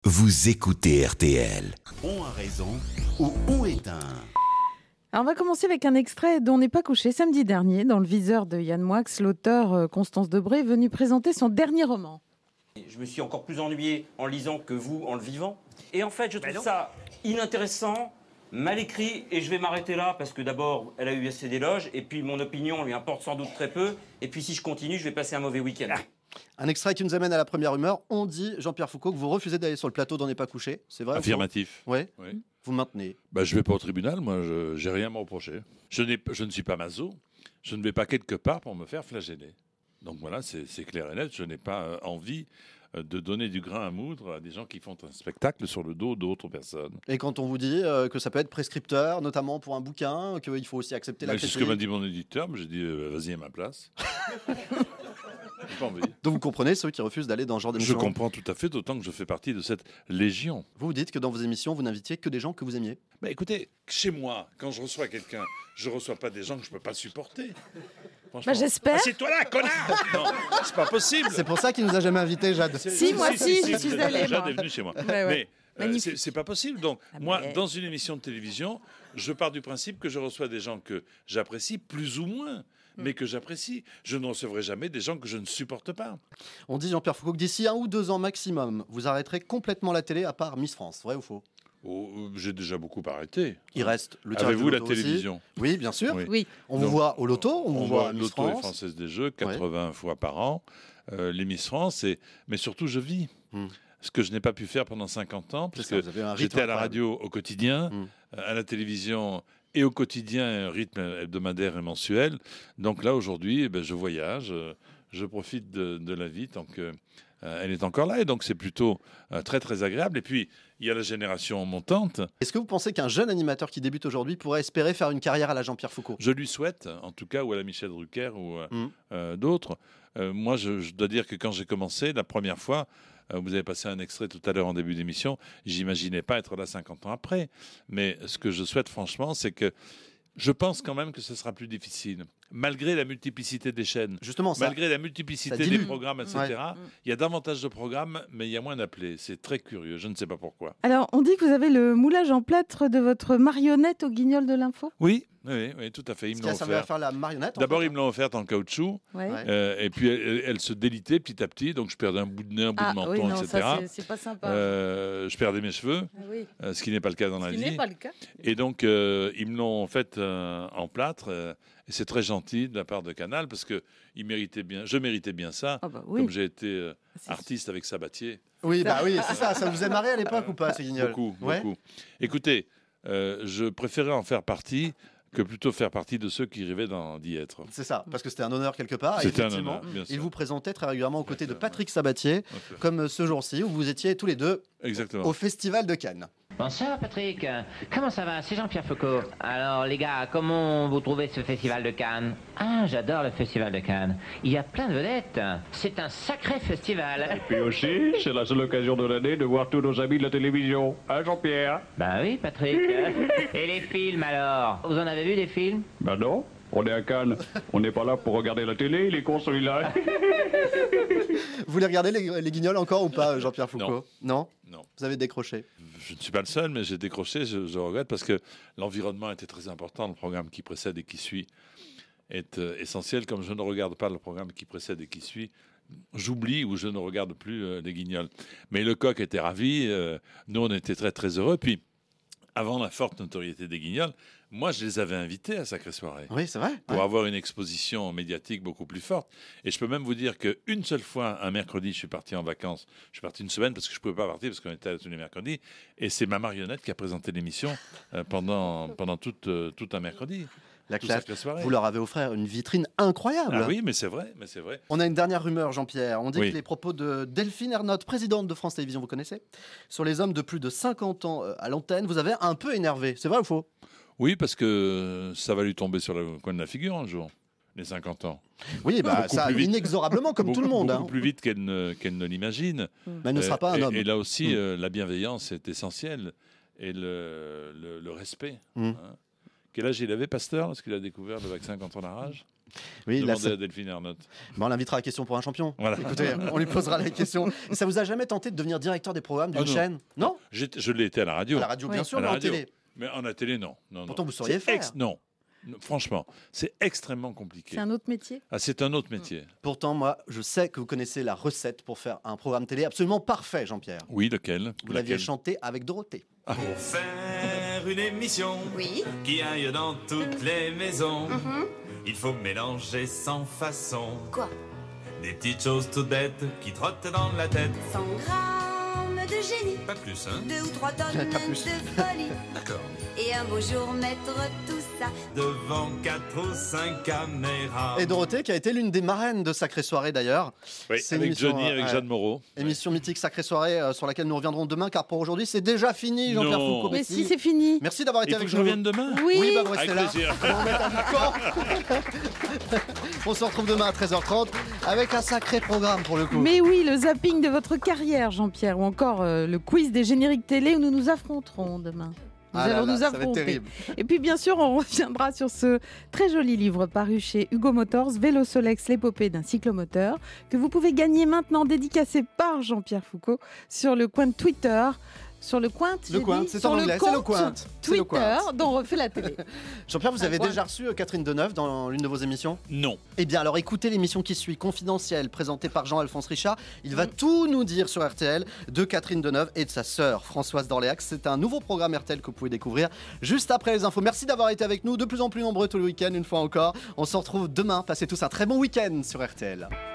Vous écoutez RTL. On a raison ou on est un... Alors on va commencer avec un extrait dont on n'est pas couché. Samedi dernier, dans le viseur de Yann Moix, l'auteur Constance Debré est venu présenter son dernier roman. Je me suis encore plus ennuyé en lisant que vous en le vivant. Et en fait, je trouve ça inintéressant, mal écrit, et je vais m'arrêter là parce que d'abord, elle a eu assez d'éloges, et puis mon opinion lui importe sans doute très peu, et puis si je continue, je vais passer un mauvais week-end. Un extrait qui nous amène à la première rumeur. On dit, Jean-Pierre Foucault, que vous refusez d'aller sur le plateau d'On n'est pas couché. C'est vrai? Affirmatif. Oui. Oui. Vous maintenez. Je ne vais pas au tribunal, moi, je n'ai rien à me reprocher. Je ne suis pas maso, je ne vais pas quelque part pour me faire flageller. Donc voilà, c'est clair et net, je n'ai pas envie de donner du grain à moudre à des gens qui font un spectacle sur le dos d'autres personnes. Et quand on vous dit que ça peut être prescripteur, notamment pour un bouquin, qu'il faut aussi accepter la C'est critique. ce que m'a dit mon éditeur, mais j'ai dit vas-y à ma place. J'ai pas envie. Donc vous comprenez ceux qui refusent d'aller dans ce genre Je d'émission. comprends tout à fait, d'autant que je fais partie de cette légion. Vous dites que dans vos émissions, vous n'invitiez que des gens que vous aimiez. Écoutez, chez moi, quand je reçois quelqu'un, je ne reçois pas des gens que je ne peux pas supporter. Franchement. J'espère. Assieds-toi là, connard. Non, c'est pas possible. C'est pour ça qu'il nous a jamais invités, Jade. Si, moi aussi, j'y suis allée, Jade moi. est venue chez moi. Ouais. Mais Magnifique. c'est pas possible. Donc, moi, dans une émission de télévision, je pars du principe que je reçois des gens que j'apprécie plus ou moins, mais que j'apprécie. Je ne recevrai jamais des gens que je ne supporte pas. On dit, Jean-Pierre Foucault, que d'ici 1 ou 2 ans maximum, vous arrêterez complètement la télé à part Miss France. Vrai ou faux? J'ai déjà beaucoup arrêté. Il reste le tirage Avez-vous du la loto aussi. télévision? Oui, bien sûr. Oui. On vous Donc, voit au loto, on vous voit à Miss l'auto et France. Française des Jeux, 80 fois par an, les Miss France, mais surtout je vis. Ce que je n'ai pas pu faire pendant 50 ans, parce C'est ça, que vous avez un rythme j'étais à la incroyable. radio au quotidien, à la télévision et au quotidien, un rythme hebdomadaire et mensuel. Donc là, aujourd'hui, je voyage, je profite de la vie tant que elle est encore là. Et donc, c'est plutôt très, très agréable. Et puis, il y a la génération montante. Est-ce que vous pensez qu'un jeune animateur qui débute aujourd'hui pourrait espérer faire une carrière à la Jean-Pierre Foucault? Je lui souhaite, en tout cas, ou à la Michel Drucker ou d'autres. Moi, je dois dire que quand j'ai commencé, la première fois, vous avez passé un extrait tout à l'heure en début d'émission, j'imaginais pas être là 50 ans après. Mais ce que je souhaite franchement, c'est que je pense quand même que ce sera plus difficile. Malgré la multiplicité des chaînes, Justement, ça. malgré la ça multiplicité dilue. des programmes, etc., il y a davantage de programmes, mais il y a moins d'appelés. C'est très curieux, je ne sais pas pourquoi. Alors on dit que vous avez le moulage en plâtre de votre marionnette au Guignol de l'Info. Oui, tout à fait. Ils Ce me qui a l'ont servi à offert. faire la marionnette. en D'abord, fait. ils me l'ont offerte en caoutchouc, Ouais. et puis elle se délitait petit à petit, donc je perdais un bout de nez, un bout de menton, oui, non, etc. ça c'est pas sympa. Je perdais mes cheveux, Ah oui. ce qui n'est pas le cas dans la Ce qui vie. n'est pas le cas. Et donc, ils me l'ont fait en plâtre, et c'est très gentil de la part de Canal, parce que je méritais bien ça, Ah bah oui. comme j'ai été C'est- artiste avec Sabatier. Oui, c'est ça. Ça vous est marré à l'époque ou pas, ce Guignol? Beaucoup, Ouais. beaucoup. Écoutez, je préférais en faire partie que plutôt faire partie de ceux qui rêvaient d'y être. C'est ça, parce que c'était un honneur quelque part. et C'était un effectivement, honneur, bien sûr. il vous présentait très régulièrement aux côtés de sûr, Patrick Sabatier, sûr. comme ce jour-ci, où vous étiez tous les deux Exactement. au Festival de Cannes. Bonsoir Patrick, comment ça va? C'est Jean-Pierre Foucault. Alors les gars, comment vous trouvez ce festival de Cannes? Ah, j'adore le festival de Cannes. Il y a plein de vedettes. C'est un sacré festival. Puis aussi, c'est la seule occasion de l'année de voir tous nos amis de la télévision. Hein, Jean-Pierre? Bah oui Patrick. Et les films alors? Vous en avez vu des films? Ben non, on est à Cannes. On n'est pas là pour regarder la télé, il est con celui-là. Vous les regardez les Guignols encore ou pas, Jean-Pierre Foucault? Non. Non. Vous avez décroché. Je ne suis pas le seul, mais j'ai décroché, je regrette, parce que l'environnement était très important. Le programme qui précède et qui suit est essentiel. Comme je ne regarde pas le programme qui précède et qui suit, j'oublie ou je ne regarde plus les Guignols. Mais Lecoq était ravi, nous on était très très heureux. Puis, avant la forte notoriété des Guignols, moi je les avais invités à Sacrée Soirée. Oui, c'est vrai. Pour avoir une exposition médiatique beaucoup plus forte. Et je peux même vous dire qu'une seule fois, un mercredi, je suis parti en vacances. Je suis parti une semaine parce que je ne pouvais pas partir parce qu'on était là tous les mercredis. Et c'est ma marionnette qui a présenté l'émission pendant tout un mercredi. La Tout classe. Sacrée Soirée. Vous leur avez offert une vitrine incroyable. Ah oui, mais c'est vrai. On a une dernière rumeur, Jean-Pierre. On dit Oui. que les propos de Delphine Ernotte, présidente de France Télévisions, vous connaissez, sur les hommes de plus de 50 ans à l'antenne, vous avez un peu énervé. C'est vrai ou faux? Oui, parce que ça va lui tomber sur le coin de la figure un jour, les 50 ans. Oui, Beaucoup ça plus vite. inexorablement, comme tout le monde. Beaucoup plus vite qu'elle ne l'imagine. Mais elle ne sera pas un homme. Et là aussi, la bienveillance est essentielle. Et le respect. Quel âge il avait, Pasteur, lorsqu'il a découvert le vaccin contre la rage? Oui, là, Demandez à Delphine Ernotte. on l'invitera à la question pour un champion. Voilà. Écoutez, on lui posera la question. Ça vous a jamais tenté de devenir directeur des programmes d'une Ah non. chaîne? Non. Je l'ai été à la radio. À la radio, bien Oui. sûr, À mais la en radio. télé. Mais en la télé, non. Pourtant, vous sauriez faire. Non. Franchement, c'est extrêmement compliqué. C'est un autre métier. Ah, c'est un autre métier. Pourtant, moi, je sais que vous connaissez la recette pour faire un programme télé absolument parfait, Jean-Pierre. Oui, lequel? Vous l'aviez Laquelle? chanté avec Dorothée. Pour faire une émission qui aille dans toutes les maisons, il faut mélanger sans façon. Quoi? Des petites choses toutes bêtes qui trottent dans la tête. 100 grammes de génie, Pas plus, hein? 2 ou 3 tonnes Pas plus. de folie. D'accord. Et un beau jour mettre tout ça. Devant 4 ou 5 caméras. Et Dorothée, qui a été l'une des marraines de Sacrée Soirée d'ailleurs. Oui, C'est une avec émission, Johnny, avec ouais. Jeanne Moreau. Émission mythique Sacrée Soirée sur laquelle nous reviendrons demain, car pour aujourd'hui, c'est déjà fini, Jean-Pierre Non. Foucault. Mais si, c'est fini. Merci d'avoir été Il faut avec que je nous. revienne demain. Oui. Bah, restez Avec là. plaisir. On va mettre un camp. On se retrouve demain à 13h30 avec un sacré programme pour le coup. Mais oui, le zapping de votre carrière, Jean-Pierre, ou encore le quiz des génériques télé où nous nous affronterons demain. Nous Ah là allons là, nous ça va être affronter. terrible. Et puis bien sûr, on reviendra sur ce très joli livre paru chez Hugo Motors, Vélo Solex, l'épopée d'un cyclomoteur, que vous pouvez gagner maintenant, dédicacé par Jean-Pierre Foucault, sur le coin de Twitter. Sur le coin, Le coin, c'est en anglais, c'est le coin. C'est le Twitter coin. dont refait la télé. Jean-Pierre, vous avez coin. déjà reçu Catherine Deneuve dans l'une de vos émissions? Non. Eh bien, alors écoutez l'émission qui suit, Confidentielle, présentée par Jean-Alphonse Richard. Il va tout nous dire sur RTL de Catherine Deneuve et de sa sœur Françoise d'Orléac. C'est un nouveau programme RTL que vous pouvez découvrir juste après les infos. Merci d'avoir été avec nous, de plus en plus nombreux tout le week-end, une fois encore. On se retrouve demain. Passez tous un très bon week-end sur RTL.